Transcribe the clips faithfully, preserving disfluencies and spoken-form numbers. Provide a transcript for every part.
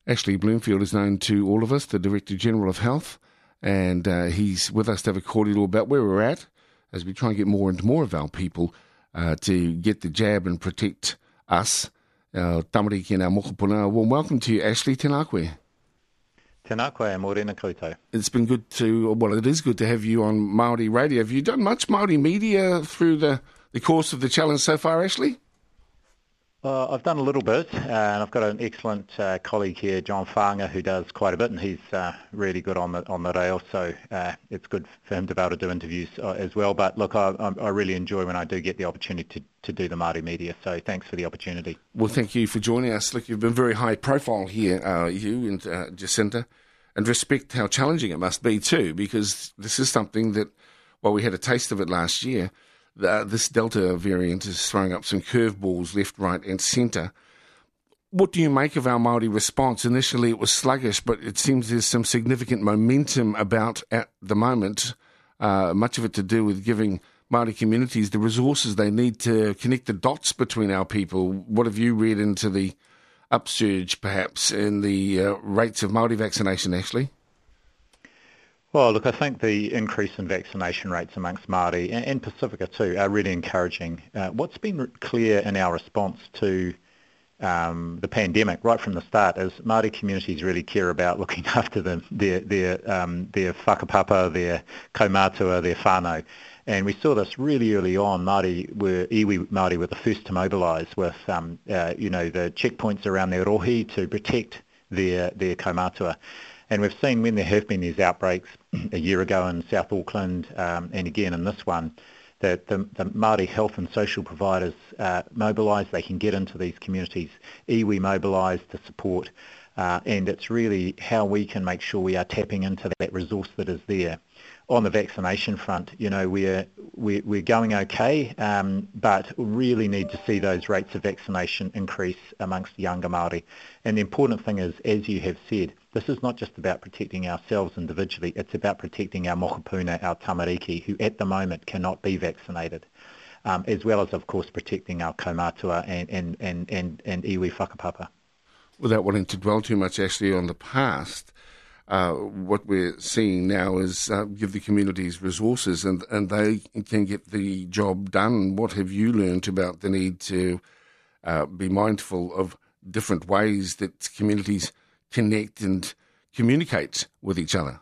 Ashley Bloomfield is known to all of us, the Director General of Health, and uh, he's with us to have a cordial about where we're at as we try and get more and more of our people uh, to get the jab and protect us, our tamariki and our mokopuna. Well, welcome to you, Ashley. Tēnā koe. Tēnā koe, mōrena koutou. It's been good to, well, it is good to have you on Māori radio. Have you done much Māori media through the, the course of the challenge so far, Ashley? Uh, I've done a little bit, uh, and I've got an excellent uh, colleague here, John Whanga, who does quite a bit, and he's uh, really good on the on the rail, so uh, it's good for him to be able to do interviews uh, as well. But look, I, I really enjoy when I do get the opportunity to, to do the Māori media, so thanks for the opportunity. Well, thank you for joining us. Look, you've been very high profile here, uh, you and uh, Jacinta, and respect how challenging it must be too, because this is something that, well, we had a taste of it last year. Uh, this Delta variant is throwing up some curveballs left, right and centre. What do you make of our Māori response? Initially it was sluggish, but it seems there's some significant momentum about at the moment, uh, much of it to do with giving Māori communities the resources they need to connect the dots between our people. What have you read into the upsurge, perhaps, in the uh, rates of Māori vaccination, Ashley? Well, look, I think the increase in vaccination rates amongst Māori, and, and Pacifica too, are really encouraging. Uh, what's been clear in our response to um, the pandemic right from the start is Māori communities really care about looking after them, their their um, their whakapapa, their kaumātua, their whānau. And we saw this really early on. Māori were, iwi Māori were the first to mobilise with, um, uh, you know, the checkpoints around their rohi to protect their their kaumātua. And we've seen when there have been these outbreaks a year ago in South Auckland um, and again in this one, that the, the Māori health and social providers uh, mobilise, they can get into these communities, iwi mobilise to support, uh, and it's really how we can make sure we are tapping into that resource that is there. On the vaccination front, you know, we're, we're, we're going okay, um, but really need to see those rates of vaccination increase amongst younger Māori. And the important thing is, as you have said, this is not just about protecting ourselves individually, it's about protecting our mokopuna, our tamariki, who at the moment cannot be vaccinated, um, as well as, of course, protecting our kaumātua and, and, and, and, and iwi whakapapa. Without wanting to dwell too much, actually, on the past, Uh, what we're seeing now is uh, give the communities resources and, and they can get the job done. What have you learned about the need to uh, be mindful of different ways that communities connect and communicate with each other?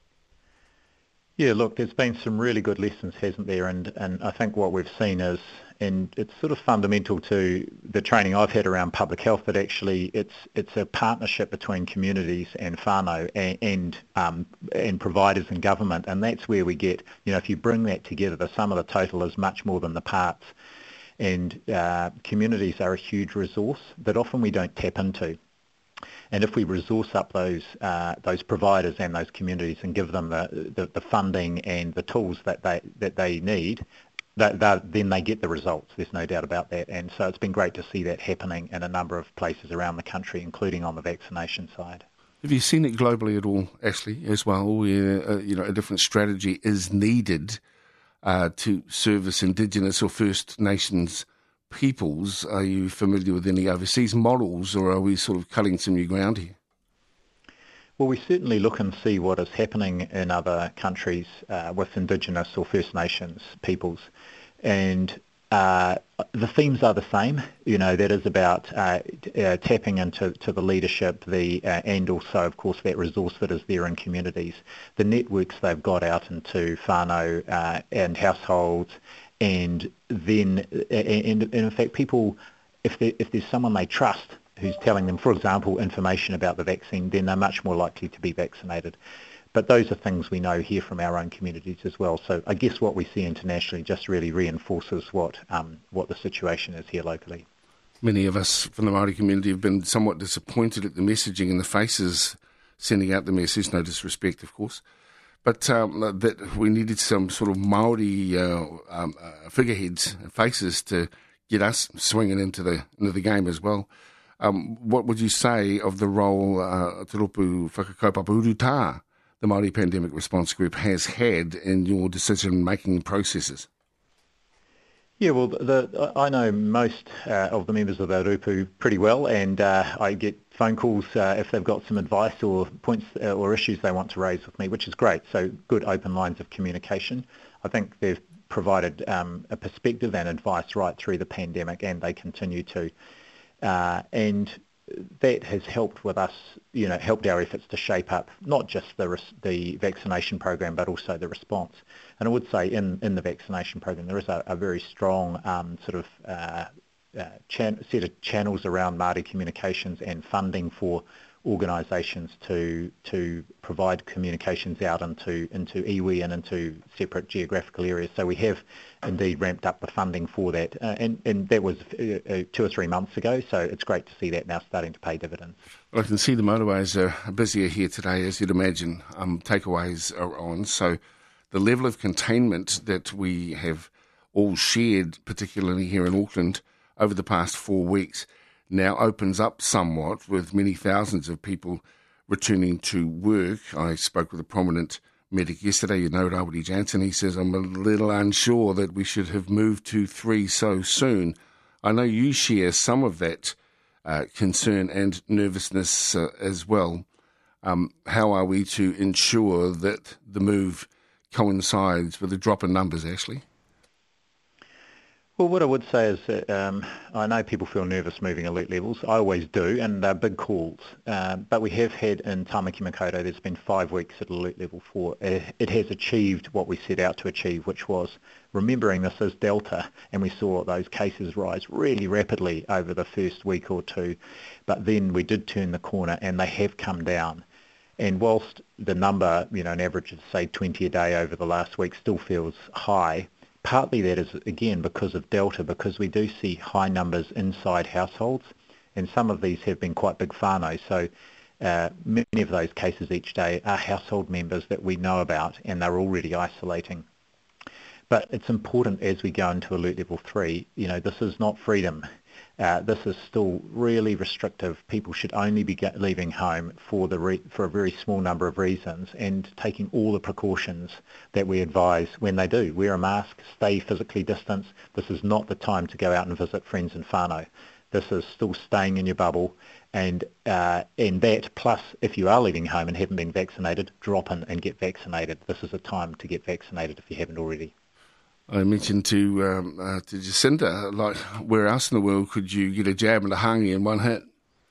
Yeah, look, there's been some really good lessons, hasn't there? And, and I think what we've seen is, and it's sort of fundamental to the training I've had around public health, that actually it's it's a partnership between communities and whānau and and, um, and providers and government, and that's where we get, you know, if you bring that together, the sum of the total is much more than the parts. And uh, communities are a huge resource that often we don't tap into. And if we resource up those uh, those providers and those communities and give them the, the, the funding and the tools that they that they need, that, that, then they get the results. There's no doubt about that. And so it's been great to see that happening in a number of places around the country, including on the vaccination side. Have you seen it globally at all, Ashley, as well, where uh, you know a different strategy is needed uh, to service Indigenous or First Nations peoples? Are you familiar with any overseas models, or are we sort of cutting some new ground here? Well, we certainly look and see what is happening in other countries uh, with Indigenous or First Nations peoples, and uh, the themes are the same. You know, that is about uh, uh, tapping into to the leadership, the uh, and also, of course, that resource that is there in communities, the networks they've got out into whānau uh, and households. And then, and, and in fact, people, if, if there's someone they trust who's telling them, for example, information about the vaccine, then they're much more likely to be vaccinated. But those are things we know here from our own communities as well. So I guess what we see internationally just really reinforces what um, what the situation is here locally. Many of us from the Māori community have been somewhat disappointed at the messaging and the faces sending out the message, no disrespect, of course. But um, that we needed some sort of Māori uh, um, uh, figureheads, faces to get us swinging into the into the game as well. Um, what would you say of the role uh, Te Ropu Whakakaupapa Urutā, the Māori Pandemic Response Group, has had in your decision-making processes? Yeah, well, the, I know most uh, of the members of the Rupu pretty well, and uh, I get phone calls uh, if they've got some advice or points uh, or issues they want to raise with me, which is great. So good open lines of communication. I think they've provided um, a perspective and advice right through the pandemic, and they continue to. Uh, and that has helped with us, you know, helped our efforts to shape up not just the res- the vaccination program, but also the response. And I would say in, in the vaccination program, there is a, a very strong um, sort of uh, uh, chan- set of channels around Māori communications and funding for organisations to to provide communications out into into iwi and into separate geographical areas. So we have indeed ramped up the funding for that, uh, and and that was uh, uh, two or three months ago. So it's great to see that now starting to pay dividends. Well, I can see the motorways are busier here today, as you'd imagine. Um, takeaways are on, so the level of containment that we have all shared, particularly here in Auckland, over the past four weeks. Now opens up somewhat with many thousands of people returning to work. I spoke with a prominent medic yesterday, you know, Rawiri Jansen. He says, I'm a little unsure that we should have moved to three so soon. I know you share some of that uh, concern and nervousness uh, as well. Um, how are we to ensure that the move coincides with a drop in numbers, Ashley? Well, what I would say is that um, I know people feel nervous moving alert levels. I always do, and they're big calls. Uh, but we have had in Tamaki Makaurau, there's been five weeks at alert level four. Uh, it has achieved what we set out to achieve, which was remembering this is Delta, and we saw those cases rise really rapidly over the first week or two. But then we did turn the corner, and they have come down. And whilst the number, you know, an average of, say, twenty a day over the last week still feels high, partly that is, again, because of Delta, because we do see high numbers inside households, and some of these have been quite big whānau. So uh, many of those cases each day are household members that we know about, and they're already isolating. But it's important as we go into alert level three, you know, this is not freedom. Uh, this is still really restrictive. People should only be get, leaving home for the re- for a very small number of reasons, and taking all the precautions that we advise when they do. Wear a mask, stay physically distanced. This is not the time to go out and visit friends and whānau. This is still staying in your bubble, and uh, and that plus, if you are leaving home and haven't been vaccinated, drop in and get vaccinated. This is a time to get vaccinated if you haven't already. I mentioned to um, uh, to Jacinta, like, where else in the world could you get a jab and a hangi in one hit?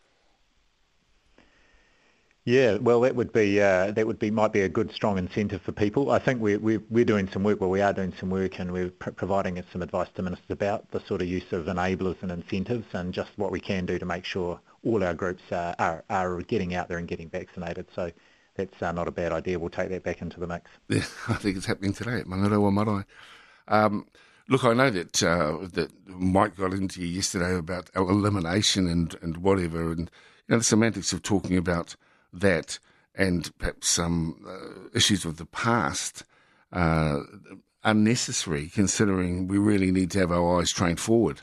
Yeah, well, that would be uh, that would be might be a good strong incentive for people. I think we're we're, we're doing some work. Well, we are doing some work, and we're pr- providing some advice to ministers about the sort of use of enablers and incentives, and just what we can do to make sure all our groups uh, are are getting out there and getting vaccinated. So that's uh, not a bad idea. We'll take that back into the mix. Yeah, I think it's happening today at Mangarawa Marae. Um, look, I know that uh, that Mike got into you yesterday about elimination and, and whatever, and you know the semantics of talking about that and perhaps some uh, issues of the past uh, unnecessary, considering we really need to have our eyes trained forward.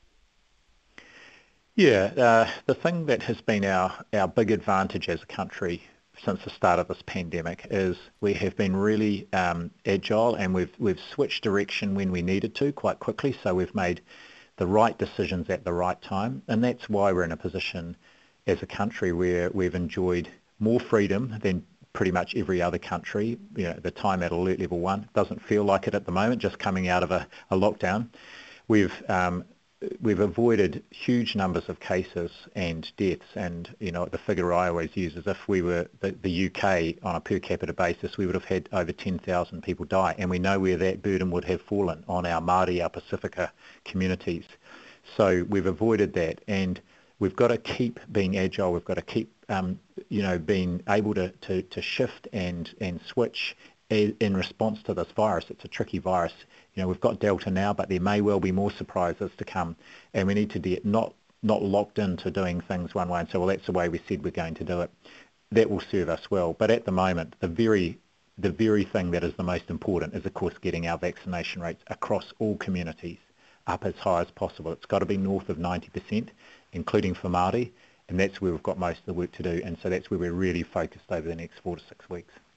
Yeah, uh, the thing that has been our, our big advantage as a country since the start of this pandemic is we have been really um, agile, and we've we've switched direction when we needed to quite quickly. So we've made the right decisions at the right time, and that's why we're in a position as a country where we've enjoyed more freedom than pretty much every other country. You know, the time at alert level one doesn't feel like it at the moment, just coming out of a, a lockdown. We've um, We've avoided huge numbers of cases and deaths, and you know the figure I always use is if we were the, the U K on a per capita basis, we would have had over ten thousand people die, and we know where that burden would have fallen on our Māori, our Pacifica communities. So we've avoided that, and we've got to keep being agile. We've got to keep um, you know being able to, to, to shift and and switch in response to this virus. It's a tricky virus. You know, we've got Delta now, but there may well be more surprises to come, and we need to be not not locked into doing things one way and say, well, that's the way we said we're going to do it. That will serve us well. But at the moment, the very the very thing that is the most important is, of course, getting our vaccination rates across all communities up as high as possible. It's got to be north of ninety percent, including for Māori, and that's where we've got most of the work to do, and so that's where we're really focused over the next four to six weeks.